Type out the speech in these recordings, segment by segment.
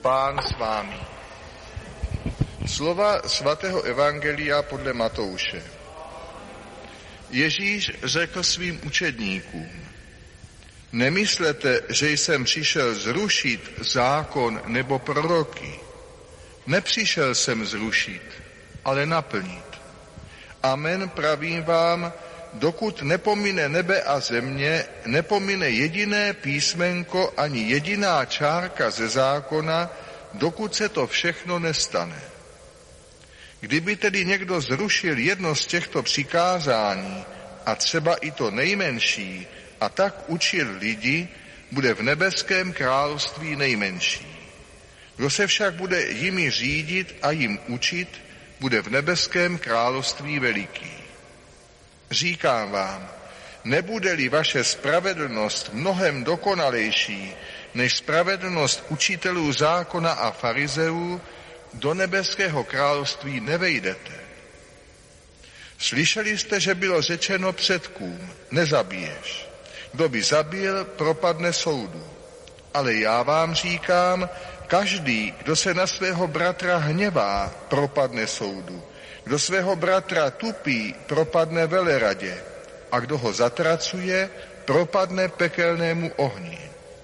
Pán s vámi. Slova svatého evangelia podle Matouše. Ježíš řekl svým učedníkům: Nemyslete, že jsem přišel zrušit zákon nebo proroky. Nepřišel jsem zrušit, ale naplnit. Amen, pravím vám, dokud nepomine nebe a země, nepomine jediné písmenko ani jediná čárka ze zákona, dokud se to všechno nestane. Kdyby tedy někdo zrušil jedno z těchto přikázání, a třeba i to nejmenší, a tak učil lidi, bude v nebeském království nejmenší. Kdo se však bude jimi řídit a jim učit, bude v nebeském království veliký. Říkám vám, nebude-li vaše spravedlnost mnohem dokonalejší než spravedlnost učitelů zákona a farizeů, do nebeského království nevejdete. Slyšeli jste, že bylo řečeno předkům, nezabiješ. Kdo by zabil, propadne soudu. Ale já vám říkám, každý, kdo se na svého bratra hněvá, propadne soudu. Kdo svého bratra tupí, propadne veleradě. A kdo ho zatracuje, propadne pekelnému ohni.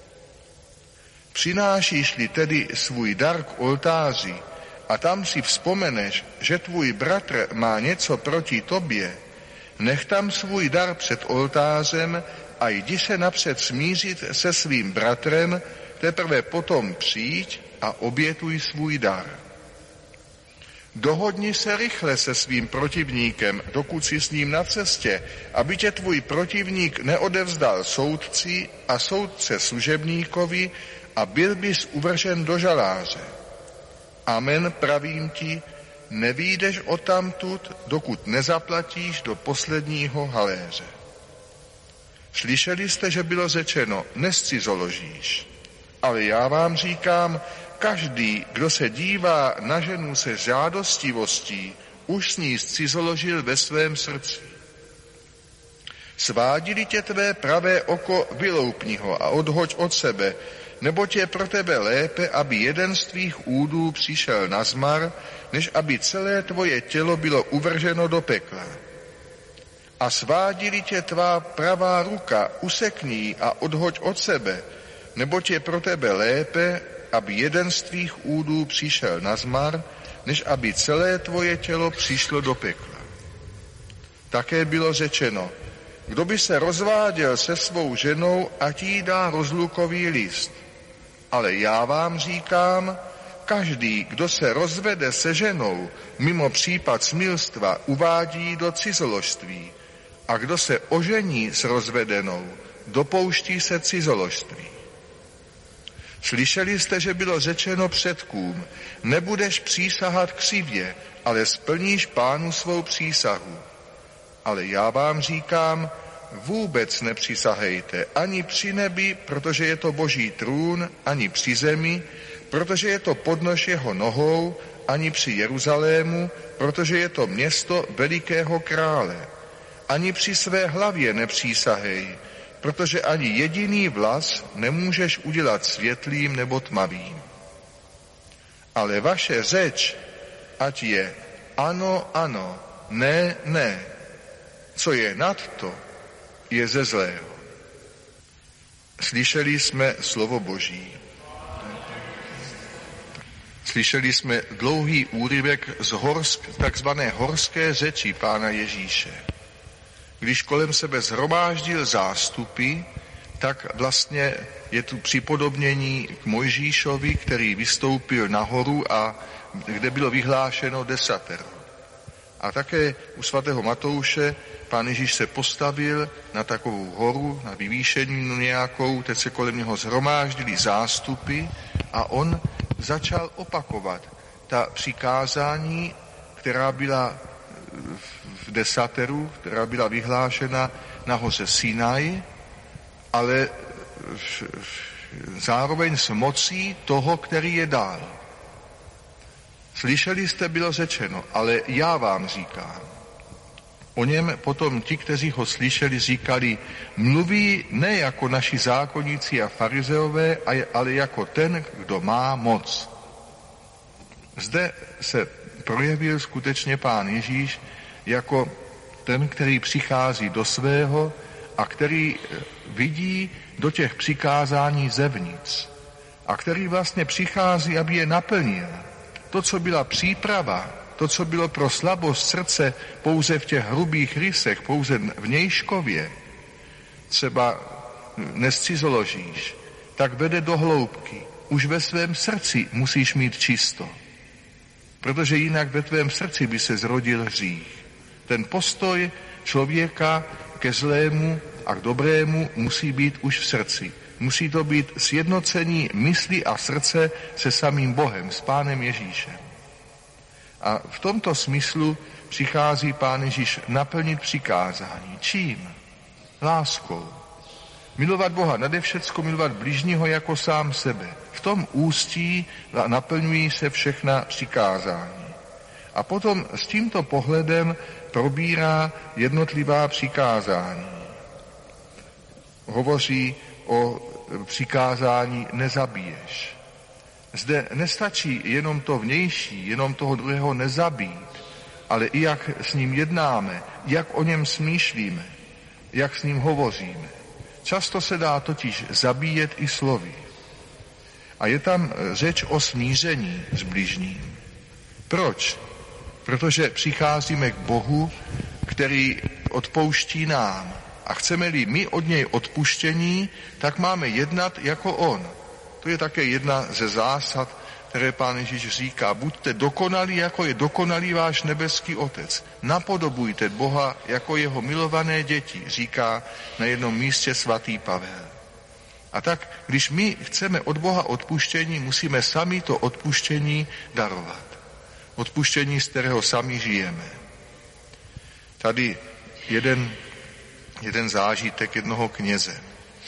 Přinášíš-li tedy svůj dar k oltáři a tam si vzpomeneš, že tvůj bratr má něco proti tobě, nech tam svůj dar před oltářem a jdi se napřed smířit se svým bratrem, teprve potom přijď a obětuj svůj dar. Dohodni se rychle se svým protivníkem, dokud jsi s ním na cestě, aby tě tvůj protivník neodevzdal soudci a soudce služebníkovi a byl bys uvržen do žaláře. Amen, pravím ti, nevyjdeš odtamtud, dokud nezaplatíš do posledního haléře. Slyšeli jste, že bylo řečeno, nezcizoložíš. Ale já vám říkám, každý, kdo se dívá na ženu se žádostivostí, už s ní zcizoložil ve svém srdci. Svádí-li tě tvé pravé oko, vyloupni ho a odhoď od sebe, neboť je pro tebe lépe, aby jeden z tvých údů přišel na zmar, než aby celé tvoje tělo bylo uvrženo do pekla. A svádí-li tě tvá pravá ruka, usekni ji a odhoď od sebe, neboť je pro tebe lépe, aby jeden z tvých údů přišel na zmar, než aby celé tvoje tělo přišlo do pekla. Také bylo řečeno, kdo by se rozváděl se svou ženou, ať jí dá rozlukový list. Ale já vám říkám, každý, kdo se rozvede se ženou, mimo případ smilstva, uvádí do cizoložství. A kdo se ožení s rozvedenou, dopouští se cizoložství. Slyšeli jste, že bylo řečeno předkům, nebudeš přísahat křivě, ale splníš Pánu svou přísahu. Ale já vám říkám, vůbec nepřísahejte ani při nebi, protože je to Boží trůn, ani při zemi, protože je to podnož jeho nohou, ani při Jeruzalému, protože je to město velikého krále. Ani při své hlavě nepřísahej, protože ani jediný vlas nemůžeš udělat světlým nebo tmavým. Ale vaše řeč, ať je ano, ano, ne, ne. Co je nad to, je ze zlého. Slyšeli jsme slovo Boží. Slyšeli jsme dlouhý úryvek z takzvané horské řeči Pána Ježíše. Když kolem sebe shromáždil zástupy, tak vlastně je tu připodobnění k Mojžíšovi, který vystoupil nahoru a kde bylo vyhlášeno desatero. A také u svatého Matouše Pán Ježíš se postavil na takovou horu, na vyvýšení nějakou, teď se kolem něho shromáždili zástupy a on začal opakovat ta přikázání, která byla v desateru, která byla vyhlášena na hoře Sinaj, ale zároveň s mocí toho, který je dál. Slyšeli jste, bylo řečeno, ale já vám říkám. O něm potom ti, kteří ho slyšeli, říkali, mluví ne jako naši zákonníci a farizeové, ale jako ten, kdo má moc. Zde se projevil skutečně Pán Ježíš jako ten, který přichází do svého a který vidí do těch přikázání zevnitř a který vlastně přichází, aby je naplnil. To, co byla příprava, to, co bylo pro slabost srdce pouze v těch hrubých rysech, pouze vnějškově, třeba nescizoložíš, tak vede do hloubky. Už ve svém srdci musíš mít čisto, protože jinak ve tvém srdci by se zrodil hřích. Ten postoj člověka ke zlému a k dobrému musí být už v srdci. Musí to být sjednocení mysli a srdce se samým Bohem, s Pánem Ježíšem. A v tomto smyslu přichází Pán Ježíš naplnit přikázání. Čím? Láskou. Milovat Boha nade všecko, milovat bližního jako sám sebe. V tom ústí naplňují se všechna přikázání. A potom s tímto pohledem probírá jednotlivá přikázání. Hovoří o přikázání nezabiješ. Zde nestačí jenom to vnější, jenom toho druhého nezabít, ale i jak s ním jednáme, jak o něm smýšlíme, jak s ním hovoříme. Často se dá totiž zabíjet i slovy. A je tam řeč o smíření s bližním. Proč? Protože přicházíme k Bohu, který odpouští nám. A chceme-li my od něj odpuštění, tak máme jednat jako on. To je také jedna ze zásad, které Pán Ježíš říká. Buďte dokonalí, jako je dokonalý váš nebeský Otec. Napodobujte Boha jako jeho milované děti, říká na jednom místě svatý Pavel. A tak, když my chceme od Boha odpuštění, musíme sami to odpuštění darovat. Odpuštění, z kterého sami žijeme. Tady jeden zážitek jednoho kněze.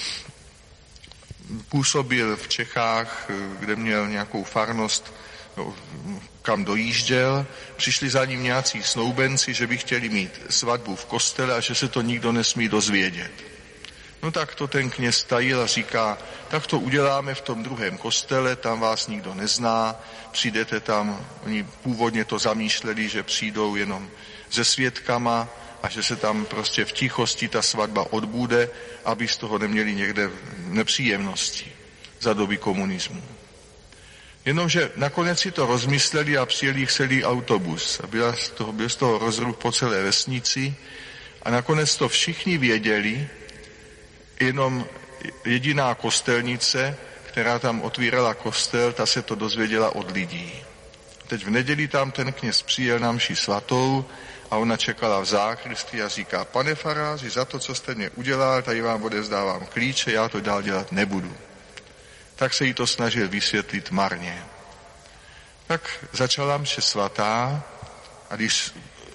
Působil v Čechách, kde měl nějakou farnost, kam dojížděl. Přišli za ním nějací snoubenci, že by chtěli mít svatbu v kostele a že se to nikdo nesmí dozvědět. No tak to ten kněz tajil a říká, tak to uděláme v tom druhém kostele, tam vás nikdo nezná, přijdete tam, oni původně to zamýšleli, že přijdou jenom se svědkama a že se tam prostě v tichosti ta svatba odbude, aby z toho neměli někde nepříjemnosti za doby komunismu. Jenomže nakonec si to rozmysleli a přijeli jich celý autobus a byl z toho rozruch po celé vesnici a nakonec to všichni věděli, jenom jediná kostelnice, která tam otvírala kostel, ta se to dozvěděla od lidí. Teď v neděli tam ten kněz přijel na mši svatou a ona čekala v zákristii a říká, pane faráři, za to, co jste mě udělal, tady vám odevzdávám klíče, já to dál dělat nebudu. Tak se jí to snažil vysvětlit marně. Tak začala mše svatá a když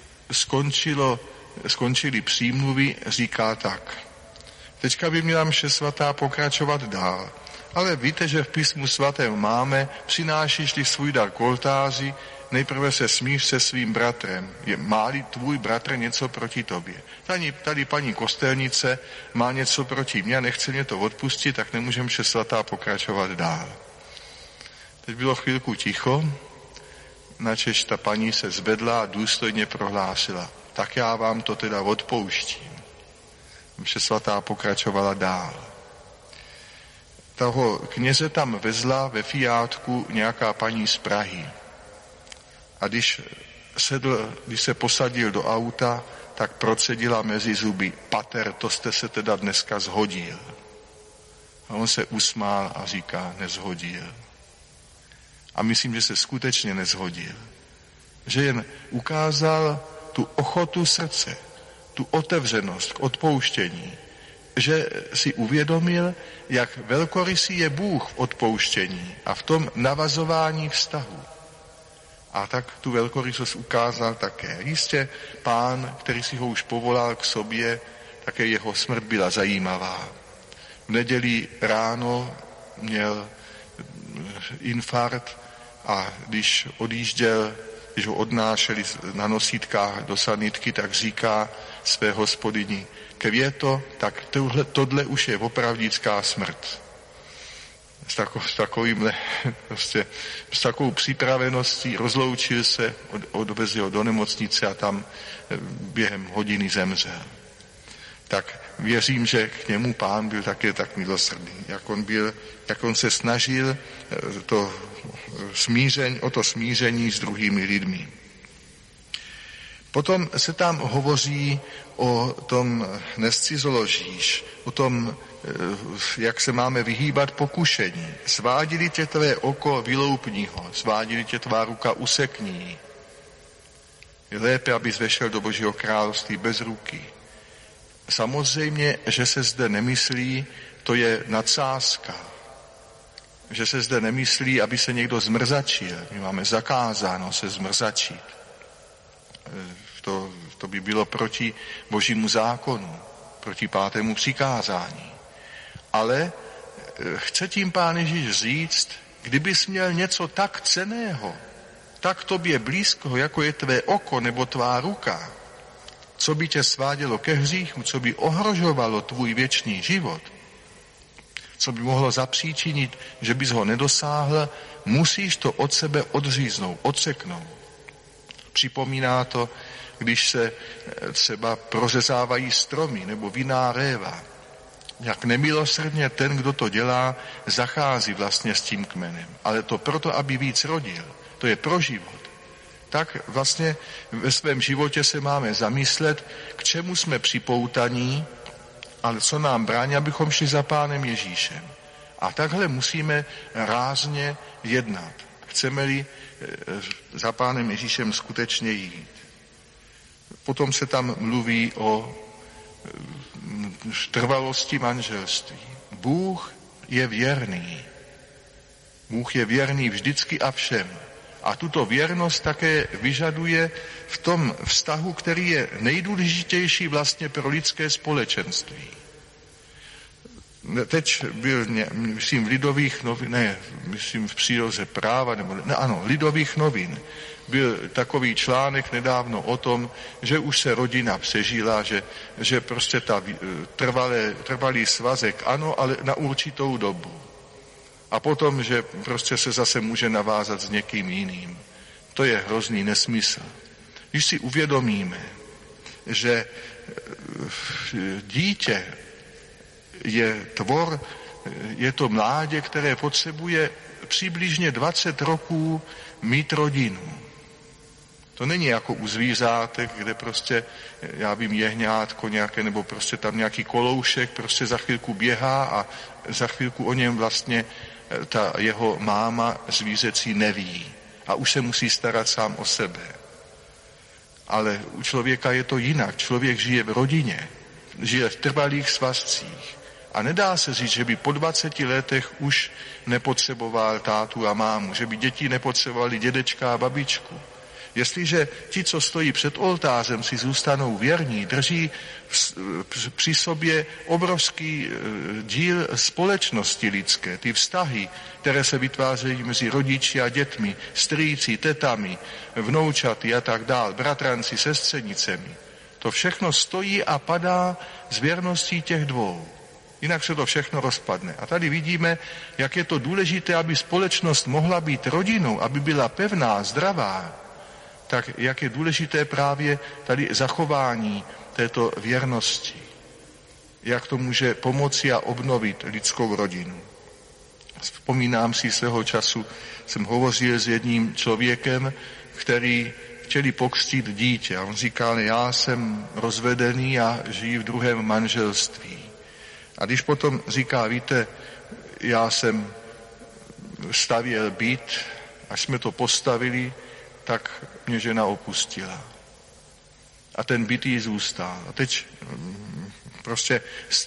skončili přímluvy, říká tak. Teďka by měla mše svatá pokračovat dál. Ale víte, že v písmu svatém máme, přinášíš-li svůj dar k oltáři, nejprve se smíř se svým bratrem. Má-li tvůj bratr něco proti tobě? Tady paní kostelnice má něco proti mě a nechce mě to odpustit, tak nemůže mše svatá pokračovat dál. Teď bylo chvilku ticho, načež ta paní se zvedla a důstojně prohlásila. Tak já vám to teda odpouštím. Mše svatá pokračovala dál. Toho kněze tam vezla ve Fiátku nějaká paní z Prahy. A když se posadil do auta, tak procedila mezi zuby. Pater, to jste se teda dneska zhodil. A on se usmál a říká, nezhodil. A myslím, že se skutečně nezhodil. Že jen ukázal tu ochotu srdce, tu otevřenost k odpouštění, že si uvědomil, jak velkorysý je Bůh v odpouštění a v tom navazování vztahu. A tak tu velkorysost ukázal také. Jistě Pán, který si ho už povolal k sobě, také jeho smrt byla zajímavá. V neděli ráno měl infarkt a když odjížděl když ho odnášeli na nosítkách do sanitky, tak říká své hospodyni: Květo, tak tohle už je opravdická smrt. S takovou připraveností rozloučil se, odvezl ho do nemocnice a tam během hodiny zemřel. Tak věřím, že k němu Pán byl také tak milosrdný, jak on se snažil o to smíření s druhými lidmi. Potom se tam hovoří o tom nescizoložíš, o tom, jak se máme vyhýbat pokušení. Svádí-li tě tvé oko, vyloupni ho, svádí-li tě tvá ruka, usekni. Je lépe, abys vešel do Božího království bez ruky. Samozřejmě, že se zde nemyslí, to je nadsázka, že se zde nemyslí, aby se někdo zmrzačil. My máme zakázáno se zmrzačit. To by bylo proti Božímu zákonu, proti 5. přikázání. Ale chce tím Pán Ježíš říct, kdybys měl něco tak cenného, tak tobě blízkoho, jako je tvé oko nebo tvá ruka, co by tě svádělo ke hříchu, co by ohrožovalo tvůj věčný život, co by mohlo zapříčinit, že bys ho nedosáhl, musíš to od sebe odříznout, odseknout. Připomíná to, když se třeba prořezávají stromy nebo vinná réva. Jak nemilosrdně ten, kdo to dělá, zachází vlastně s tím kmenem. Ale to proto, aby víc rodil. To je pro život. Tak vlastně ve svém životě se máme zamyslet, k čemu jsme připoutaní, ale co nám brání, abychom šli za Pánem Ježíšem. A takhle musíme rázně jednat. Chceme-li za Pánem Ježíšem skutečně jít. Potom se tam mluví o trvalosti manželství. Bůh je věrný. Bůh je věrný vždycky a všem. A tuto věrnost také vyžaduje v tom vztahu, který je nejdůležitější vlastně pro lidské společenství. Teď byl, myslím, v Lidových novin, myslím v příloze práva, Lidových novin, byl takový článek nedávno o tom, že už se rodina přežila, že prostě trvalý svazek, ano, ale na určitou dobu. A potom, že prostě se zase může navázat s někým jiným. To je hrozný nesmysl. Když si uvědomíme, že dítě je tvor, je to mládě, které potřebuje přibližně 20 roků mít rodinu. To není jako u zvířátek, kde prostě, já vím, jehňátko nějaké, nebo prostě tam nějaký koloušek, prostě za chvilku běhá a za chvilku o něm vlastně ta jeho máma zvířecí neví. A už se musí starat sám o sebe. Ale u člověka je to jinak. Člověk žije v rodině, žije v trvalých svazcích. A nedá se říct, že by po 20 letech už nepotřeboval tátu a mámu, že by děti nepotřebovali dědečka a babičku. Jestliže ti, co stojí před oltářem, si zůstanou věrní, drží při sobě obrovský díl společnosti lidské, ty vztahy, které se vytvářejí mezi rodiči a dětmi, strýci, tetami, vnoučaty a tak dál, bratranci, sestřenicemi. To všechno stojí a padá z věrností těch dvou. Jinak se to všechno rozpadne. A tady vidíme, jak je to důležité, aby společnost mohla být rodinou, aby byla pevná, zdravá, tak jak je důležité právě tady zachování této věrnosti. Jak to může pomoci a obnovit lidskou rodinu. Vzpomínám si, svého času jsem hovořil s jedním člověkem, který chtěli pokřtít dítě. A on říkal, já jsem rozvedený a žiji v druhém manželství. A když potom říká, víte, já jsem stavěl byt, až jsme to postavili, tak mě žena opustila. A ten byt jí zůstal. A teď prostě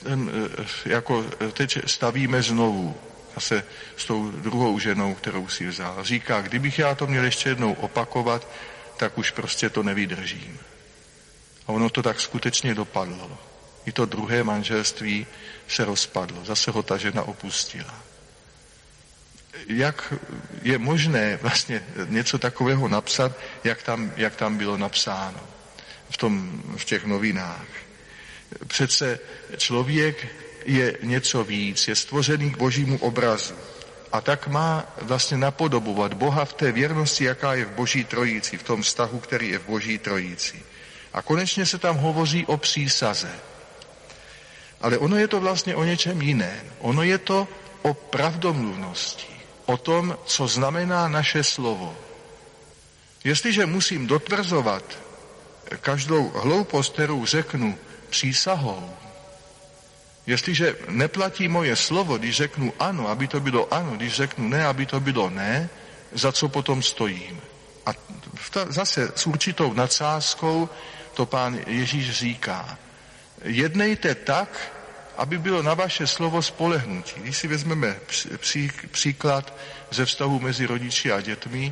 teď stavíme znovu. Zase s tou druhou ženou, kterou si vzal. Říká, kdybych já to měl ještě jednou opakovat, tak už prostě to nevydržím. A ono to tak skutečně dopadlo. I to druhé manželství se rozpadlo. Zase ho ta žena opustila. jak je možné vlastně něco takového napsat, jak tam bylo napsáno v těch novinách. Přece člověk je něco víc, je stvořený k Božímu obrazu. A tak má vlastně napodobovat Boha v té věrnosti, jaká je v Boží trojici, v tom vztahu, který je v Boží trojici. A konečně se tam hovoří o přísaze. Ale ono je to vlastně o něčem jiném. Ono je to o pravdomluvnosti, o tom, co znamená naše slovo. Jestliže musím dotvrzovat každou hloupost, kterou řeknu přísahou, jestliže neplatí moje slovo, když řeknu ano, aby to bylo ano, když řeknu ne, aby to bylo ne, za co potom stojím. A zase s určitou nadsázkou to Pán Ježíš říká. Jednejte tak, aby bylo na vaše slovo spolehnutí. Když si vezmeme příklad ze vztahu mezi rodiči a dětmi,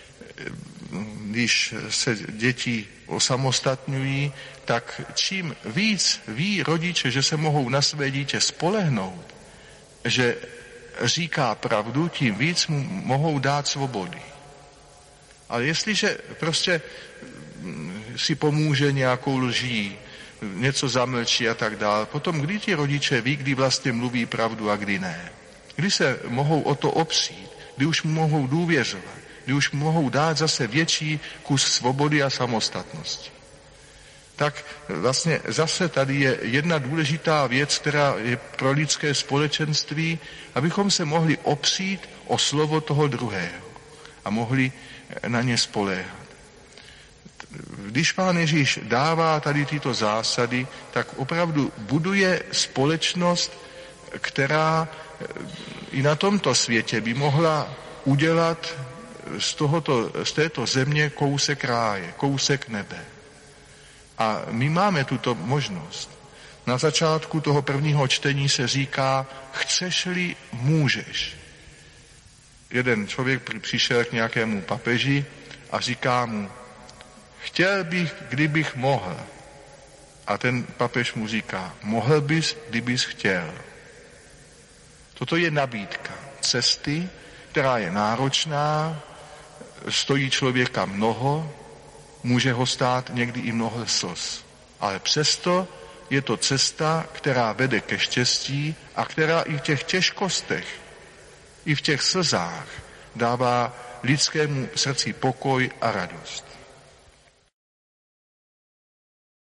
když se děti osamostatňují, tak čím víc ví rodiče, že se mohou na své dítě spolehnout, že říká pravdu, tím víc mu mohou dát svobody. Ale jestliže prostě si pomůže nějakou lží, něco zamlčí a tak dále, potom kdy ti rodiče ví, kdy vlastně mluví pravdu a kdy ne. Kdy se mohou o to opřít, kdy už mu mohou důvěřovat, kdy už mu mohou dát zase větší kus svobody a samostatnosti. Tak vlastně zase tady je jedna důležitá věc, která je pro lidské společenství, abychom se mohli opřít o slovo toho druhého a mohli na ně spoléhat. Když Pán Ježíš dává tady tyto zásady, tak opravdu buduje společnost, která i na tomto světě by mohla udělat z této země kousek ráje, kousek nebe. A my máme tuto možnost. Na začátku toho prvního čtení se říká, chceš-li, můžeš. Jeden člověk přišel k nějakému papeži a říká mu, chtěl bych, kdybych mohl. A ten papež mu říká, mohl bys, kdybys chtěl. Toto je nabídka cesty, která je náročná, stojí člověka mnoho, může ho stát někdy i mnoho slz. Ale přesto je to cesta, která vede ke štěstí a která i v těch těžkostech, i v těch slzách dává lidskému srdci pokoj a radost.